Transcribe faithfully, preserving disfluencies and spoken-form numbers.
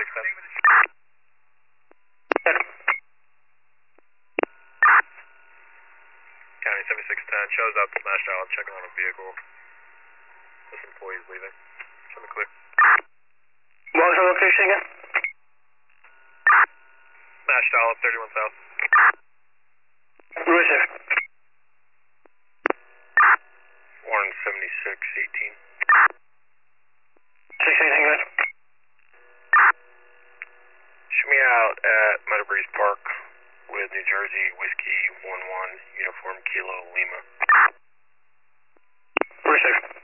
seventy-six ten. County seventy-six ten, shows up smashed out, checking on a vehicle. This employee's leaving. Show me clear. What was the location again? Smashed out, thirty-one south. Where is it? one seventy-six eighteen. six eighteen, good. Shoot me out at Meadow Breeze Park with New Jersey Whiskey one one Uniform Kilo Lima. Where is it?